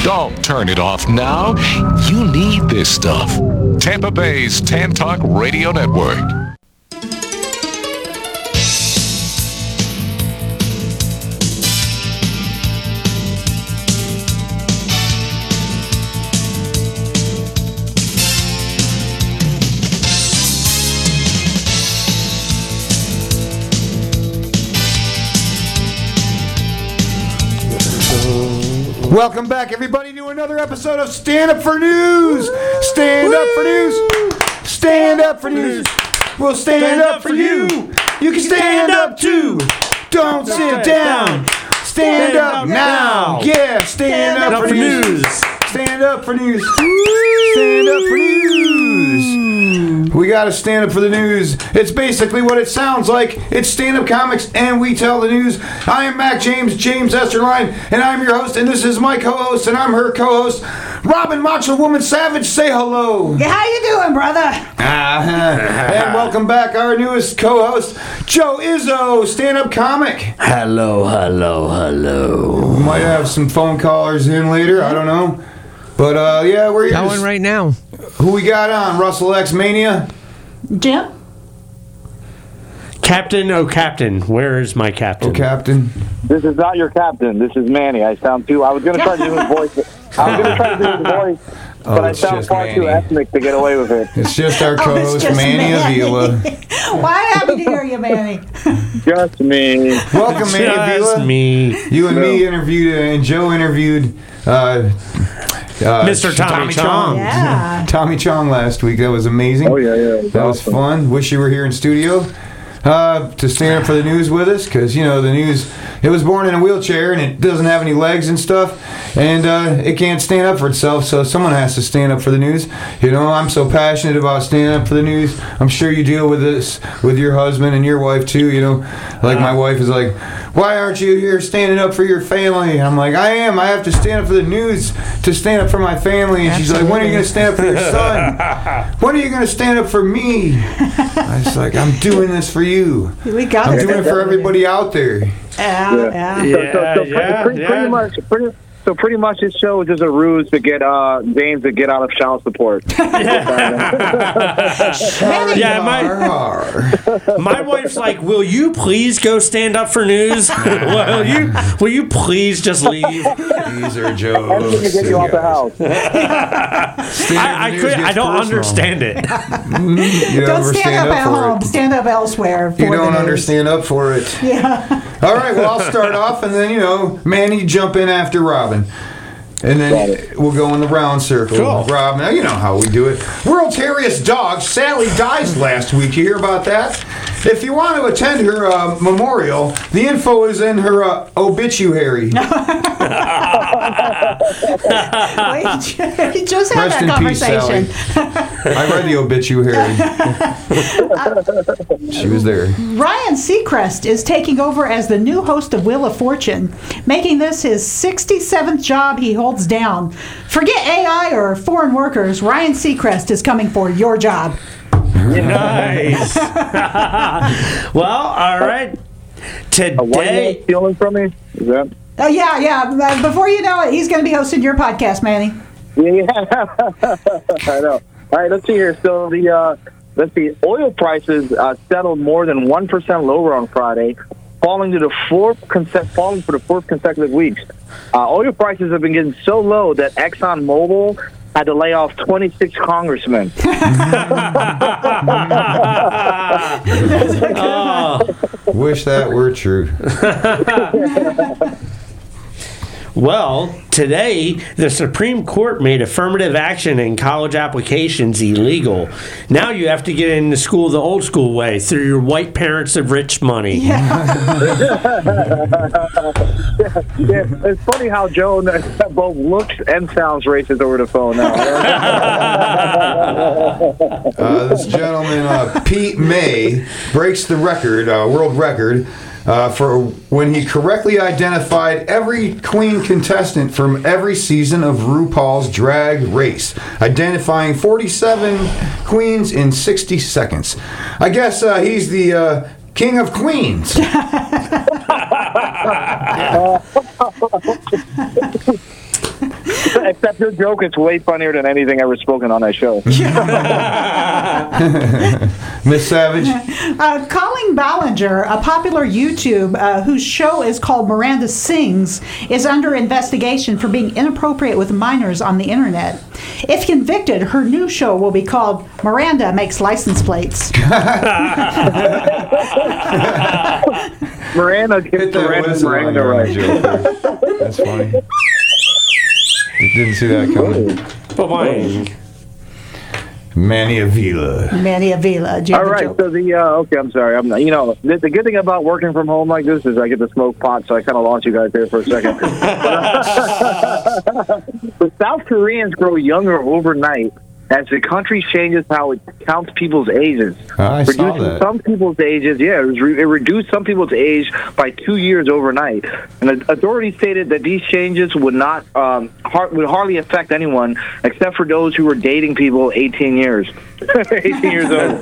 Don't turn it off now. You need this stuff. Tampa Bay's Tan Talk Radio Network. Welcome back, everybody, to another episode of Stand Up for News. Stand up for news. Stand up for news. We'll stand up for you. You can stand up too. Don't sit down. Stand up now. Yeah, stand up for news. Stand up for news. Stand up for news. We gotta stand up for the news. It's basically what it sounds like. It's stand-up comics, and we tell the news. I am Mac James Esterline, and I'm your host, and this is my co-host, and I'm her co-host, Robin Macho Woman Savage. Say hello. Yeah, how you doing, brother? And welcome back, our newest co-host, Joe Izzo, stand-up comic. Hello. We might have some phone callers in later. I don't know. But, yeah, we're got one right now. Who we got on? Russell X Mania? Jim? Captain, oh Captain, where is my captain? Oh, Captain. This is not your captain. This is Manny. I sound too... I was going to try to do his voice. But I sound far too ethnic to get away with it. It's just our co-host, Manny Avila. Why happy to hear you, Manny? Just me. Welcome, Manny Avila. Just me. You and me interviewed, and Joe interviewed... Mr. Tommy Chong. Yeah. Tommy Chong last week. That was amazing. Oh, yeah. That was fun. Wish you were here in studio to stand up for the news with us, because, you know, the news, it was born in a wheelchair, and it doesn't have any legs and stuff, and it can't stand up for itself, so someone has to stand up for the news. You know, I'm so passionate about standing up for the news. I'm sure you deal with this with your husband and your wife, too, you know. Like, my wife is like, why aren't you here standing up for your family? I'm like, I am. I have to stand up for the news to stand up for my family. And she's like, when are you going to stand up for your son? When are you going to stand up for me? I was like, I'm doing this for you. We got I'm doing it for everybody out there. Pretty much this show is just a ruse to get James to get out of child support. My wife's like, will you please go stand up for news? will you please just leave? These are jokes. Everything to get you out the house. I don't understand it. You don't stand up at home. Stand up elsewhere. You don't understand up for it. Yeah. All right, well, I'll start off, and then, you know, Manny, jump in after Robin. And then we'll go in the round circle. Cool. Rob, now you know how we do it. World's hairiest dog, Sally, dies last week. You hear about that? If you want to attend her memorial, the info is in her obituary. We just had Rest that in conversation. peace, Sally. I read the obituary. She was there. Ryan Seacrest is taking over as the new host of Wheel of Fortune, making this his 67th job he holds down. Forget AI or foreign workers. Ryan Seacrest is coming for your job. Nice. Well, all right. Today, stealing from me? Is that? Oh, yeah. Before you know it, he's going to be hosting your podcast, Manny. Yeah. I know. All right, let's see here. So oil prices settled more than 1% lower on Friday, falling for the fourth consecutive weeks. Oil prices have been getting so low that ExxonMobil had to lay off 26 congressmen. Wish that were true. Well, today, the Supreme Court made affirmative action in college applications illegal. Now you have to get into school the old school way, through your white parents of rich money. Yeah, it's funny how Joe both looks and sounds racist over the phone now. This gentleman, Pete May, breaks the record, world record, for when he correctly identified every queen contestant from every season of RuPaul's Drag Race, identifying 47 queens in 60 seconds. I guess he's the king of queens. Except your joke is way funnier than anything ever spoken on that show. Miss Savage? Colleen Ballinger, a popular YouTube whose show is called Miranda Sings, is under investigation for being inappropriate with minors on the internet. If convicted, her new show will be called Miranda Makes License Plates. Miranda gets Miranda right. That's funny. Didn't see that coming. Bye-bye. Manny Avila. Manny Avila. All right, so okay, I'm sorry. I'm not, the good thing about working from home like this is I get to smoke pot, so I kind of lost you guys there for a second. The South Koreans grow younger overnight as the country changes how it counts people's ages. I saw Reducing that. some people's ages, it reduced some people's age by 2 years overnight. And the authorities stated that these changes would not would hardly affect anyone except for those who were dating people 18 years. 18 years old.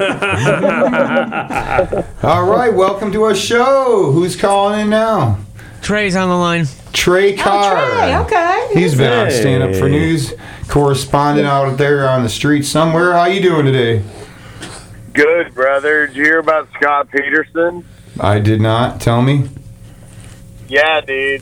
All right, welcome to our show. Who's calling in now? Trey's on the line. Trey Carr. Trey, okay. He's been on Stand Up for News, correspondent out there on the street somewhere. How you doing today? Good, brother. Did you hear about Scott Peterson? I did not. Tell me. Yeah, dude.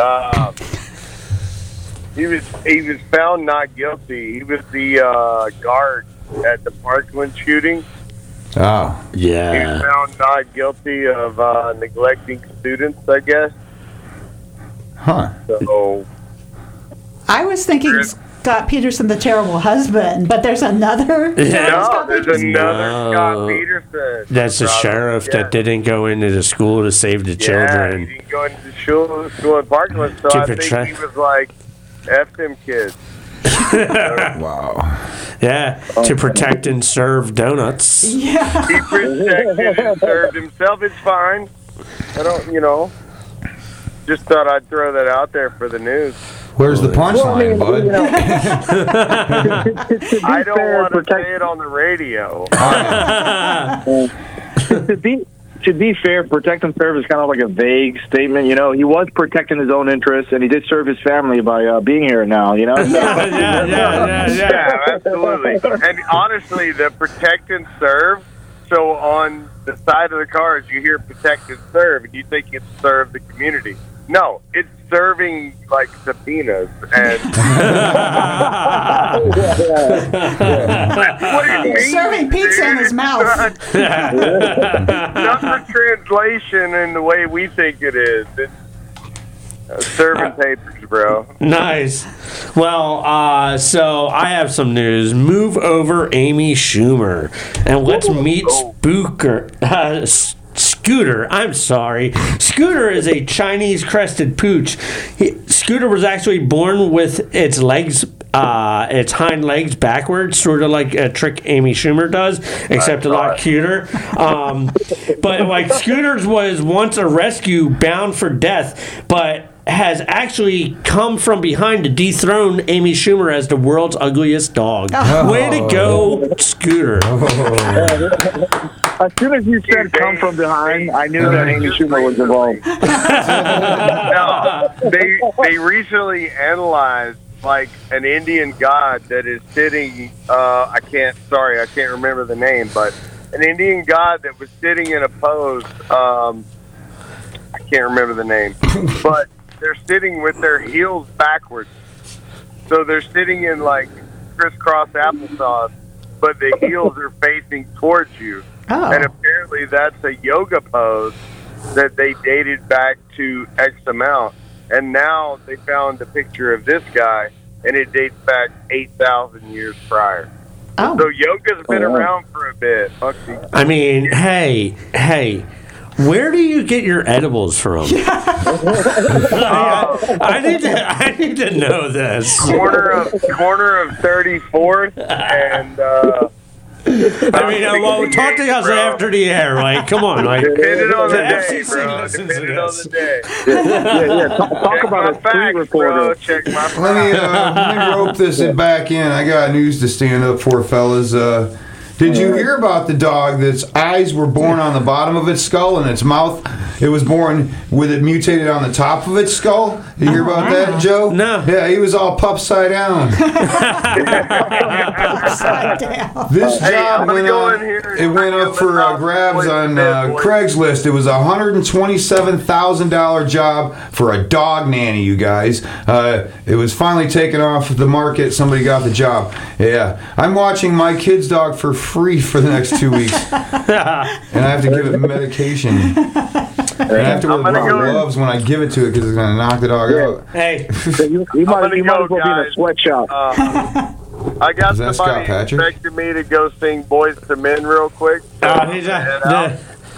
He was found not guilty. He was the guard at the Parkland shooting. Oh. He Yeah. was found not guilty of neglecting students, I guess. Huh. So I was thinking Scott Peterson, the terrible husband, but there's another. no, Scott there's Peterson. another No. Scott Peterson. That's the Brother. sheriff Yeah. that didn't go into the school to save the Yeah, he children. didn't go into the school in Parkland, so To I think protect- he was like, F them kids. Wow. Yeah, to protect and serve donuts. Yeah. He protected and served himself. It's fine. I don't, just thought I'd throw that out there for the news. Where's the punchline, bud? I don't want to say it on the radio. To be fair, protect and serve is kind of like a vague statement. He was protecting his own interests, and he did serve his family by being here now. Yeah. Yeah, absolutely. And honestly, the protect and serve, so on the side of the cars, you hear protect and serve, and you think it's serve the community. No, it's serving like subpoenas and what do you mean? Serving pizza in his mouth. Not the translation in the way we think it is. It's serving papers, bro. Nice. Well, so I have some news. Move over Amy Schumer. And let's meet Scooter. I'm sorry. Scooter is a Chinese crested pooch. Scooter was actually born with its legs, its hind legs backwards, sort of like a trick Amy Schumer does, except a lot cuter. But like Scooter's was once a rescue bound for death, but has actually come from behind to dethrone Amy Schumer as the world's ugliest dog. Way to go, Scooter. As soon as you said "come from behind," I knew that Amy Schumer was involved. No, they recently analyzed like an Indian god that is sitting. I can't remember the name, but an Indian god that was sitting in a pose. I can't remember the name, but they're sitting with their heels backwards. So they're sitting in like crisscross applesauce, but the heels are facing towards you. Oh. And apparently that's a yoga pose that they dated back to X amount. And now they found a picture of this guy, and it dates back 8,000 years prior. Oh. So yoga's been around for a bit. Foxy. I mean, hey, where do you get your edibles from? I need to know this. Corner of 34th and I mean, well, talk to us after the air. Like, come on, like, depending on the the day, FCC bro. listens to Depending on this. the day. Talk Check about my a street facts, bro. reporter. Check my facts. Let me rope this back in. I got news to stand up for, fellas. Did you hear about the dog that's eyes were born on the bottom of its skull and its mouth? It was born with it mutated on the top of its skull, You hear about that, Joe? No. Yeah, he was all upside down. Upside down. This Hey, I'm job gonna went go on. in here. It went up for grabs on Craigslist. It was a $127,000 job for a dog nanny. You guys, it was finally taken off the market. Somebody got the job. Yeah, I'm watching my kid's dog for free for the next 2 weeks, and I have to give it medication. And I have to wear gloves when I give it to it because it's going to knock the dog out. Hey, You might as well be in a guys. sweatshop. I got Is that Scott somebody Patrick? expecting me to go sing Boys to Men real quick. So he's head out.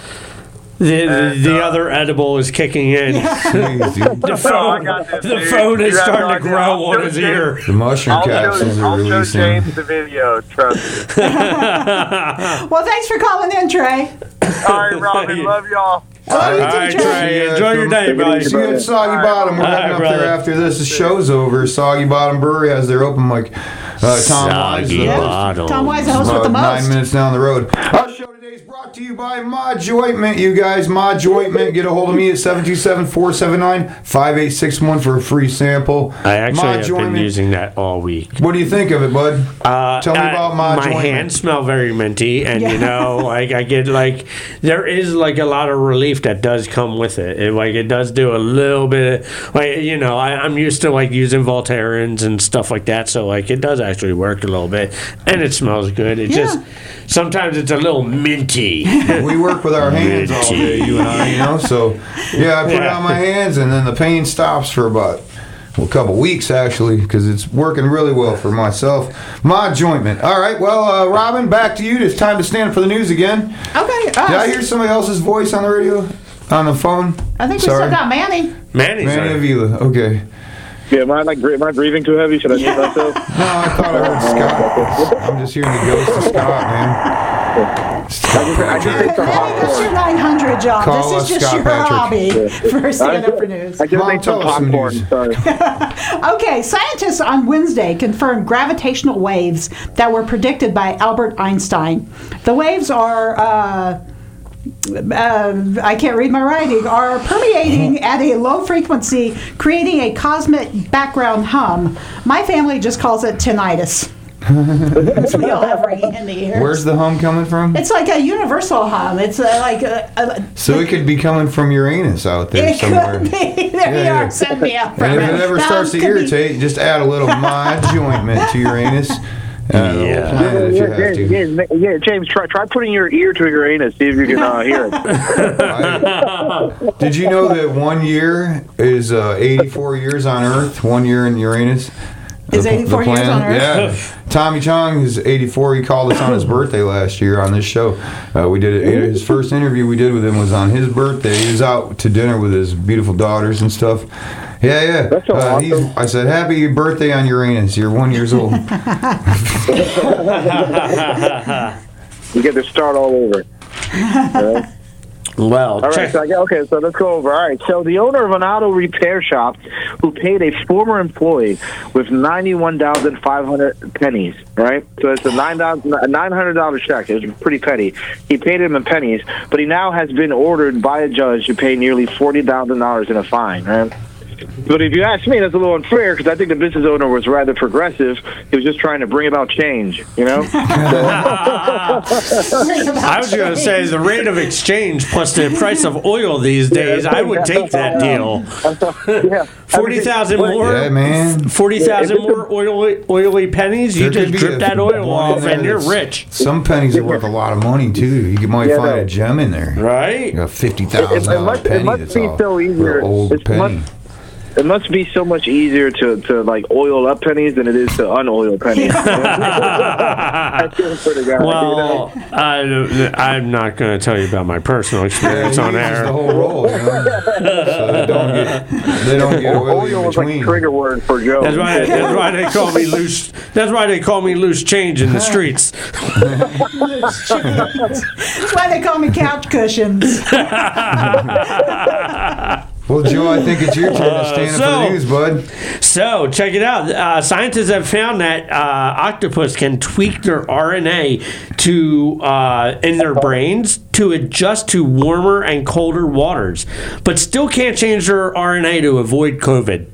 the other edible is kicking in. Jeez, dude. The I phone, got this, the dude. phone is You have starting no to idea. grow I'll on show his James- ear. The mushroom capsules are I'll show releasing. James the video, trust me. Well, thanks for calling in, Trey. All right, Robin, love y'all. Love you All too, right, Trey. Trey. Enjoy your day, buddy. See you at Soggy Bottom. We're All right, heading up brother. there after this. The show's over. Soggy Bottom Brewery has their open mic. Tom Wise, Soggy the host. Bottom. Tom Wise, the host with the About 9 most. minutes down the road. Our show today is brought to you by Mod Jointment, you guys. Mod Jointment. Get a hold of me at 727-479-5861 for a free sample. I actually Mod have been Jointment. using that all week. What do you think of it, bud? Tell me about Mod my Jointment. hands smell very minty, and Yeah. you know, like I get like there is like a lot of relief that does come with it. It does do a little bit. Like you know, I'm used to like using Voltarens and stuff like that, so like it does actually work a little bit, and it smells good. It just sometimes it's a little minty. We work with our hands all day, you and I, you know. So, yeah, I put it on my hands, and then the pain stops for about a couple weeks, actually, because it's working really well for myself. Mod Jointment. All right, well, Robin, back to you. It's time to stand up for the news again. Okay. Did I hear somebody else's voice on the radio? On the phone? I think we Sorry. still got Manny. Manny's Manny on. Avila. Okay. Yeah, am I breathing too heavy? Should I mute myself? No, I thought I heard Scott. I'm just hearing the ghost of Scott, man. Scott Patrick. Manny, that's your 900 job. Call This us is just Scott your Patrick. hobby for Stand Up for News. I just Mom, ate some tell us some popcorn. news. Sorry. Okay, scientists on Wednesday confirmed gravitational waves that were predicted by Albert Einstein. The waves are, I can't read my writing, are permeating at a low frequency, creating a cosmic background hum. My family just calls it tinnitus. We all have ringing in the ears. Where's the hum coming from? It's like a universal hum. It's like So it could be coming from Uranus out there it somewhere. could be. There you Yeah, are. Send me up. And if it ever starts to Could be- irritate, just add a little Mod Jointment to Uranus. Yeah. If you have to. Yeah, James, try putting your ear to your anus, see if you can hear it. Did you know that 1 year is 84 years on Earth? 1 year in Uranus? Is 84 years planet? on Earth? Yeah. Tommy Chong is 84. He called us on his birthday last year on this show. We did it. His first interview we did with him was on his birthday. He was out to dinner with his beautiful daughters and stuff. Yeah. That's so awesome. I said, happy birthday on Uranus. You're 1 year old. You get to start all over. Well, All right, check. so let's go over. All right, so the owner of an auto repair shop who paid a former employee with 91,500 pennies, right? So it's a $900 check. It's pretty petty. He paid him in pennies, but he now has been ordered by a judge to pay nearly $40,000 in a fine, right? But if you ask me, that's a little unfair because I think the business owner was rather progressive. He was just trying to bring about change, you know? I was going to say the rate of exchange plus the price of oil these days. I would take that deal. Yeah. 40,000 more. Yeah, man. 40,000 more oily pennies. You There just could be drip a that oil one in off there and you're that's- rich, Some pennies are worth a lot of money, too. You might Yeah, find no. a gem in there. right? A $50,000 It penny must that's be all so easier. real old It's penny. It must be so much easier to like oil up pennies than it is to unoil pennies. I feel for the guy, Well, I'm not going to tell you about my personal experience He on uses the air. whole roll, you know? So they don't get oily Oil in was like a between. trigger word for Joe. That's why they call me loose. That's why they call me loose change in the streets. That's why they call me couch cushions. Well, Joe, I think it's your turn to stand up for the news, bud. So check it out. Scientists have found that octopus can tweak their RNA to in their brains to adjust to warmer and colder waters, but still can't change their RNA to avoid COVID.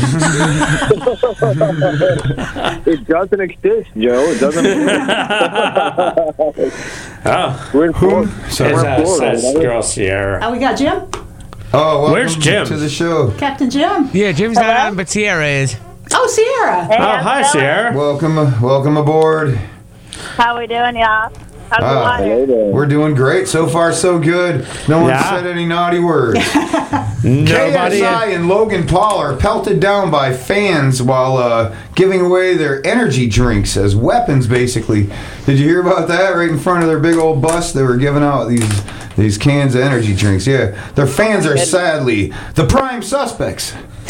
It doesn't exist, Joe. It doesn't exist. Oh, We're in Florida. that's girl Sierra. Oh, we got Jim? Oh, welcome Where's Jim? to the show. Captain Jim? Yeah, Jim's not on, but Sierra is. Oh, Sierra. Oh, hi, Sierra. Welcome aboard. How we doing, y'all? How's the water? We're doing great. So far, so good. No one Yeah. said any naughty words. Nobody. KSI and Logan Paul are pelted down by fans while giving away their energy drinks as weapons, basically. Did you hear about that? Right in front of their big old bus, they were giving out these cans of energy drinks. Yeah, their fans are sadly the prime suspects.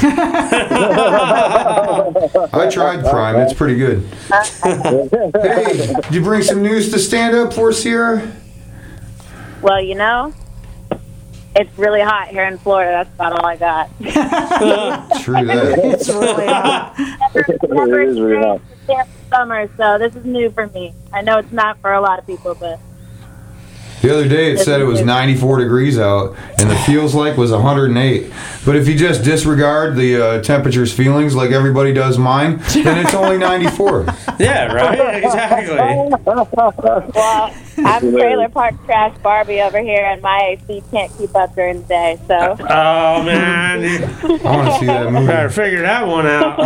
I tried Prime. It's pretty good. Hey, did you bring some news to stand up for, Sierra? Well, it's really hot here in Florida. That's about all I got. True that. It's really hot. It is really hot. It's summer, so this is new for me. I know it's not for a lot of people, but The other day it said it was 94 degrees out, and the feels like was 108. But if you just disregard the temperature's feelings like everybody does mine, then it's only 94. Yeah, right? Exactly. well, I'm Trailer Park Trash Barbie over here, and my AC can't keep up during the day. So Oh, man. I want to see that movie. Better figure that one out.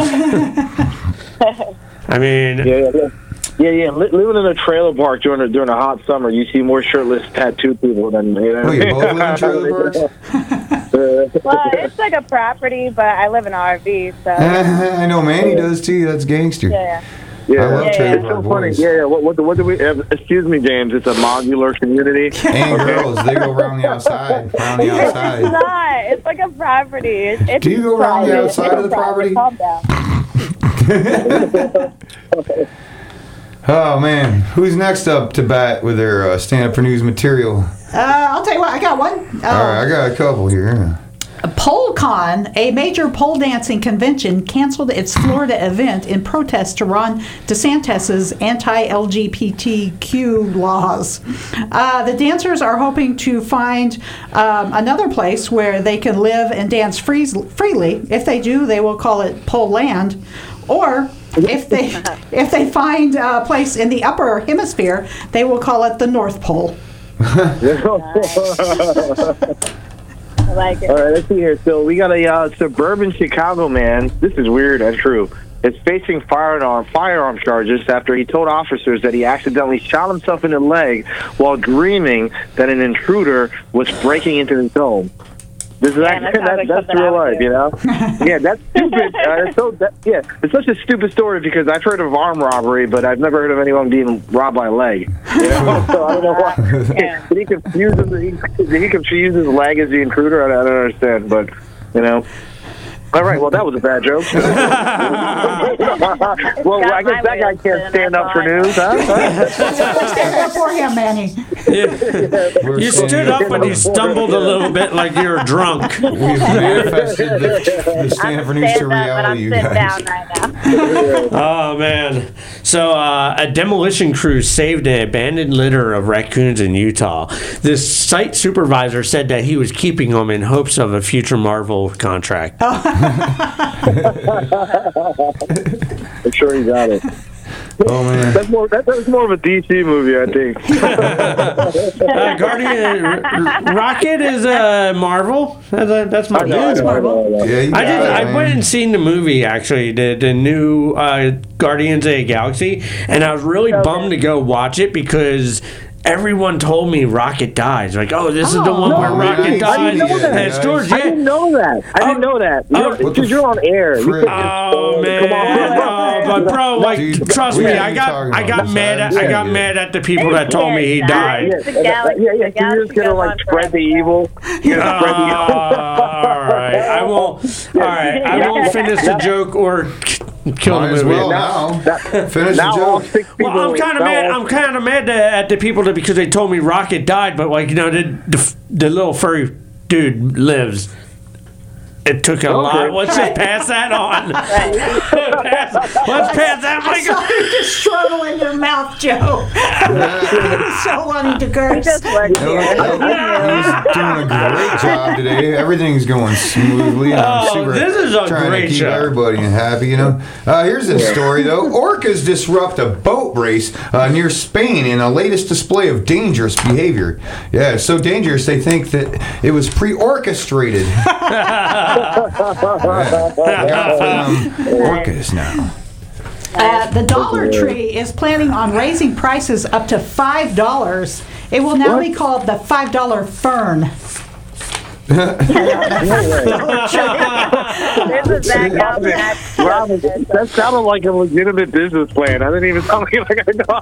I mean, Yeah. Living in a trailer park during a hot summer, you see more shirtless tattooed people than Oh, you both live in trailer parks? well, it's like a property, but I live in an RV, so I know Manny does too. That's gangster. yeah. Yeah, I love Yeah, trailer it's so park funny. boys. Yeah. What do we? Excuse me, James. It's a modular community. And girls, they go around the outside. Around the It's outside. not. It's like a property. It's Do you go around the private. outside of the property? Calm down. Oh man, who's next up to bat with their stand up for news material? I'll tell you what, I got one. All right, I got a couple here. PoleCon, a major pole dancing convention, canceled its Florida event in protest to Ron DeSantis' anti-LGBTQ laws. The dancers are hoping to find another place where they can live and dance freely. If they do, they will call it Pole Land. Or if they find a place in the upper hemisphere, they will call it the North Pole. I like it. All right, let's see here. So we got a suburban Chicago man. This is weird and true. Is facing firearm charges after he told officers that he accidentally shot himself in the leg while dreaming that an intruder was breaking into his home. This is that sounds like that's something real I would life, do. you know. Yeah, that's stupid. It's such a stupid story because I've heard of armed robbery, but I've never heard of anyone being robbed by a leg. You know? So I don't know why. Yeah. Did he confuse his leg as the intruder? I don't understand, but you know. All right, well, that was a bad joke. Well, I guess that guy can't stand up for news, huh? Stand up for him, Manny. you stood up and you stumbled a little bit like you were drunk. We've manifested the stand up for news to reality, you but I'm guys. sitting down right now. Oh, man. So, a demolition crew saved an abandoned litter of raccoons in Utah. This site supervisor said that he was keeping them in hopes of a future Marvel contract. I'm sure he got it. Oh man. That's more of a DC movie, I think. Rocket is Marvel. That's my news. Marvel. Yeah, you got it, I man. went and seen the movie actually, the new Guardians of the Galaxy, and I was really bummed to go watch it because everyone told me Rocket dies. Like, oh, this is the one where man, Rocket I dies. didn't know that, And it's guys. George, I didn't know that. What You're on air. frick? Oh man! Come on. No, but bro, like, Dude, trust we me, haven't I even got talked about this. I got mad at the people that told me he died. The galaxy, Yeah. the You're galaxy just gonna goes like on spread the forever. evil. You're gonna spread the evil. All right, I won't. All right, I won't finish the joke or kill Might the as movie. well now. Finish Now the all joke. 6 people. Well, I'm kind of mad. I'm kind of mad at the people that because they told me Rocket died, but like the little furry dude lives. It took a lot. Let's just pass that on. Let's pass that I mic. saw you just shrivel in your mouth, Joe. So wanting to We curse. just worked here. He's doing a great job today. Everything's going smoothly. And I'm Oh, super this is a trying great to keep show. everybody happy, Here's a story, though. Orcas disrupt a boat race near Spain in the latest display of dangerous behavior. Yeah, it's so dangerous they think that it was pre-orchestrated. Orcas now. The Dollar Tree is planning on raising prices up to $5. It will now be called the $5 Fern. This is back out that. Robin, that sounded like a legitimate business plan. I didn't even sound like I know.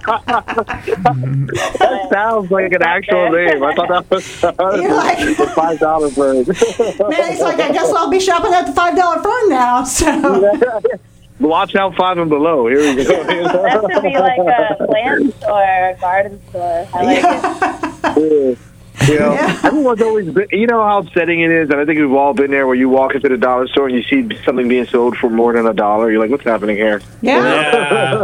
That sounds like an actual name. I thought that was You're like- the $5 bird. Man, he's like, I guess I'll be shopping at the $5 Fern now. So Watch out, 5 and below. Here we go. That should be like a plant store, a garden store. I like it. Everyone's always been, you know how upsetting it is, and I think we've all been there where you walk into the dollar store and you see something being sold for more than $1. You're like, what's happening here? yeah.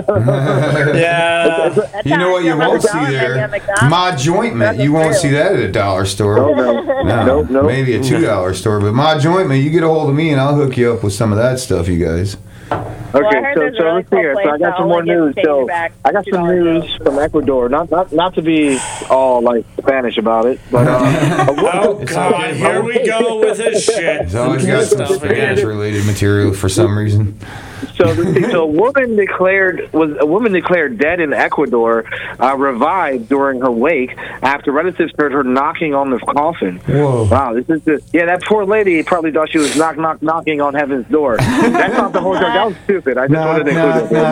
Yeah. That's You how know I what you feel about won't see McDonald's. Maybe there? at McDonald's. My Jointment. You won't see that at a dollar store. No. Maybe a $2 store, but My Jointment, you get a hold of me and I'll hook you up with some of that stuff, you guys. Well, I Okay, heard so there's a really let's see here. cool So I place got that some more only gets news. taken So back I got some $2 news from Ecuador. Not to be all like Spanish about it, but Oh God! Here we go with this shit. It's always got some Stuff again. Spanish-related material for some reason. so a woman declared dead in Ecuador, revived during her wake after relatives heard her knocking on the coffin. Whoa. Wow, that poor lady probably thought she was knocking on heaven's door. That's not the whole joke. That was stupid. I just wanted to include it.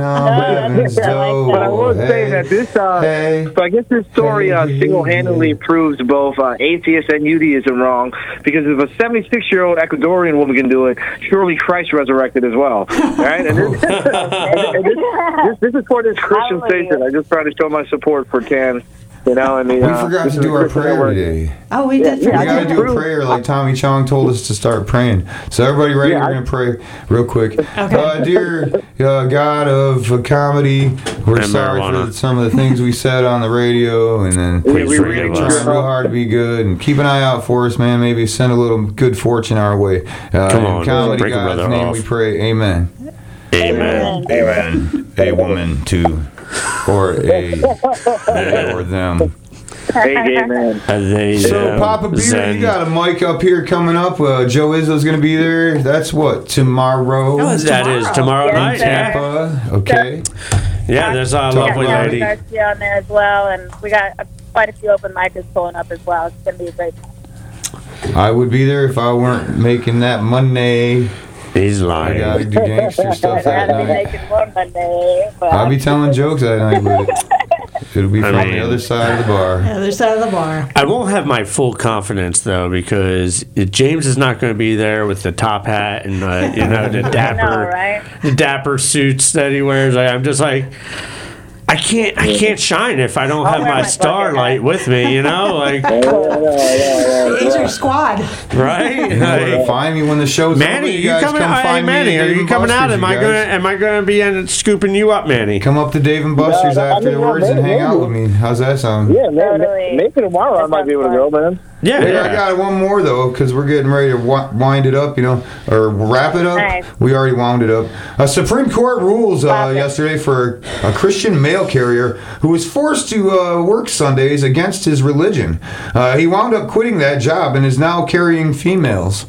But I will say that this, so I guess this story single-handedly proves both atheist and Judaism wrong, because if a 76-year-old Ecuadorian woman can do it, surely Christ resurrected as well, right? And this is for this Christian station. I just tried to show my support for Tan, and We forgot to do our prayer today. Oh, we did. We got to do a prayer like Tommy Chong told us to start praying. So everybody ready? We're going to pray real quick. Dear God of comedy, we're And sorry marijuana. for some of the things we said on the radio, and then Please we're forgive trying us. real hard to be good, and keep an eye out for us, man. Maybe send a little good fortune our way. Come on, in comedy break a God's brother name off. we pray. Amen. Amen. Amen. A woman to, or a they or them. Hey, gay man. So, Papa Beer, you got a mic up here coming up. Joe Izzo's going to be there. That's what, tomorrow? Oh, it's That is tomorrow Yes, night. sir. Yeah. Tampa. Okay. Yeah, there's a lovely Yeah, lady. Garcia on there as well, and we got quite a few open micers pulling up as well. It's going to be a great time. I would be there if I weren't making that money. He's I lying. got to do gangster stuff I'd that rather be night. making more Monday. But I'll be telling jokes that night, but it'll be from the other side of the bar. The other side of the bar. I won't have my full confidence though, because James is not going to be there with the top hat and the dapper, right? the dapper suits that he wears. I'm just like, I can't shine if I don't I'll have wear my my starlight with me. Like He's your squad. right. You know where to find me when the show's Manny, over. you guys coming? come Hey, find me at Manny, are Dave you and coming out? Buster's, you guys. Am I gonna be scooping you up, Manny? Come up to Dave and Buster's afterwards and hang out with me. How's that sound? Yeah, man. Totally. Maybe tomorrow I might be able to go, man. Yeah, Hey, I got one more though, because we're getting ready to wind it up, or wrap it up. Nice. We already wound it up. Supreme Court rules yesterday for a Christian mail carrier who was forced to work Sundays against his religion. He wound up quitting that job and is now carrying females.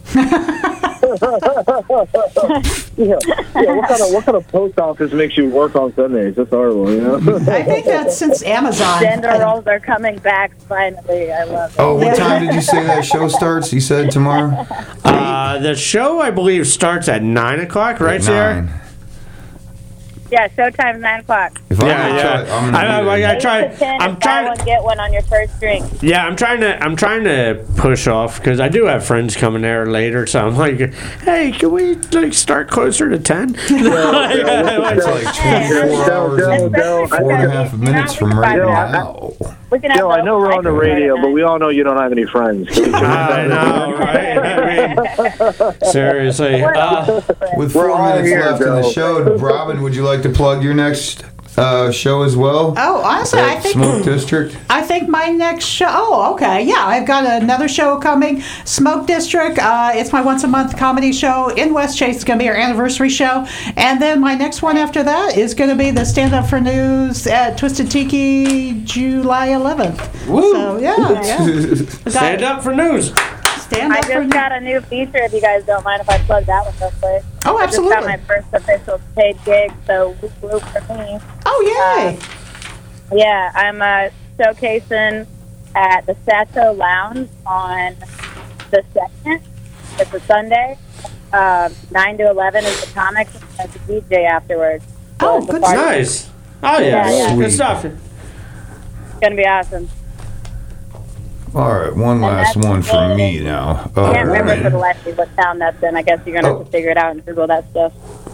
What kind of post office makes you work on Sundays? That's horrible, I think that's since Amazon. Gender roles are coming back finally. I love it. Oh, what time did you say that show starts? You said tomorrow? the show I believe starts at 9 o'clock, right, Sarah? 9. Yeah, showtime 9 o'clock. If Yeah, I'm yeah. gonna I 8 to 10, I'm buy trying. one, get one on your first drink. Yeah, I'm trying to push off because I do have friends coming there later. So I'm like, hey, can we start closer to 10? It's like 24 hours and 4.5 minutes from right now. We can have Joe, I know we're on the radio, but we all know you don't have any friends. I know, right? I mean, seriously. With We're 4 all minutes here, left in the Joe. show, Robin, would you like to plug your next show as well? Oh, honestly, I think Smoke District. I think my next show. Oh, okay, yeah, I've got another show coming, Smoke District. It's my once a month comedy show in West Chase. It's going to be our anniversary show, and then my next one after that is going to be the Stand Up for News at Twisted Tiki, July 11th. Woo! So yeah. Stand up for news. Stand I up for just got a new feature, if you guys don't mind if I plug that one real quick. Oh, I absolutely. just got my first official paid gig, so whoop for me. Oh, yay! Yeah, I'm showcasing at the Sato Lounge on the 2nd. It's a Sunday. 9 to 11 is the comics, and there's a DJ afterwards. So Oh, it's a good. party. Nice. Oh, yeah. Yeah. Good stuff. It's going to be awesome. All right, one last that's one from it. me now. I can't remember for the man. last what town that's in. I guess you're going to have to figure it out and Google that stuff.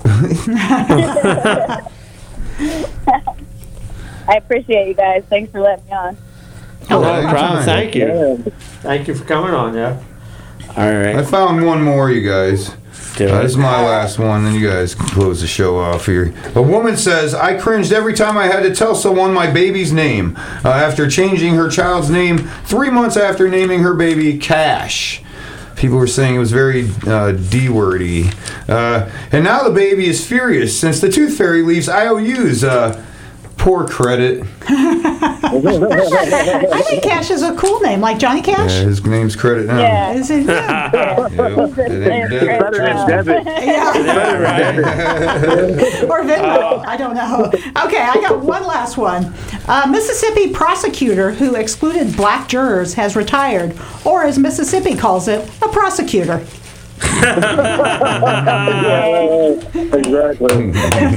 I appreciate you guys. Thanks for letting me on. No anytime. problem. Thank you. Thank you for coming on, yeah. All I right. found one more, you guys. Do This is it. my last one, then you guys can close the show off here. A woman says, I cringed every time I had to tell someone my baby's name after changing her child's name 3 months after naming her baby Cash. People were saying it was very D-wordy. And now the baby is furious since the Tooth Fairy leaves IOUs. Poor credit. I think Cash is a cool name, like Johnny Cash. Yeah, his name's credit now. Yeah. Is it? Yeah. Yep, it ain't dead. Better than debit. Or Venmo. I don't know. Okay, I got one last one. Mississippi prosecutor who excluded black jurors has retired, or as Mississippi calls it, a prosecutor. Exactly.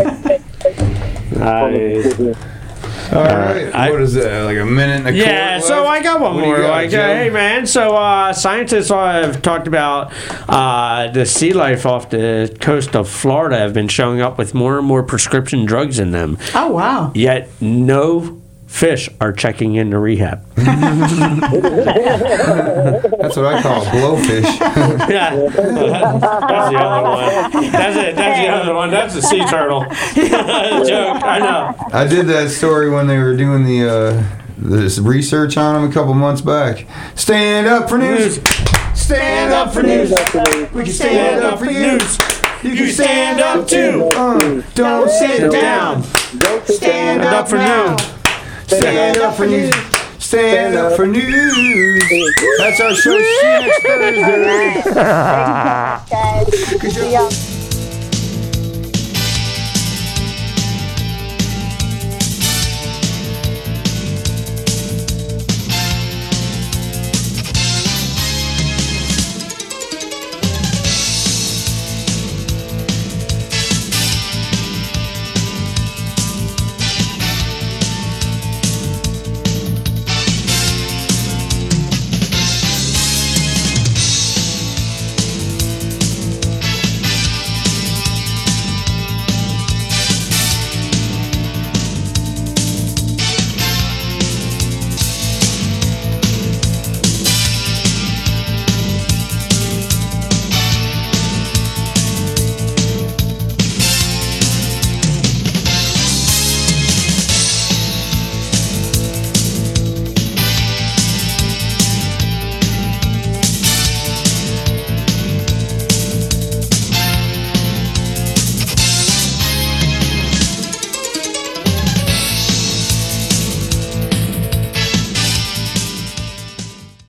Nice. All right. What is that? Like a minute and a quarter Yeah, so left? I got one What do you more. got, Like, Joe? hey man, so scientists have talked about the sea life off the coast of Florida have been showing up with more and more prescription drugs in them. Oh, wow. Yet no fish are checking into rehab. That's what I call a blowfish. Yeah, that's the other one. That's it. That's the other one. That's a sea turtle. Joke. I know. I did that story when they were doing this research on them a couple months back. Stand up for news. Stand up for news. We can stand up for you. You can stand up too. Don't sit down. Stand up for news. Stand up for news. Stand up for news. That's our show. See you next Thursday. Guys, see y'all.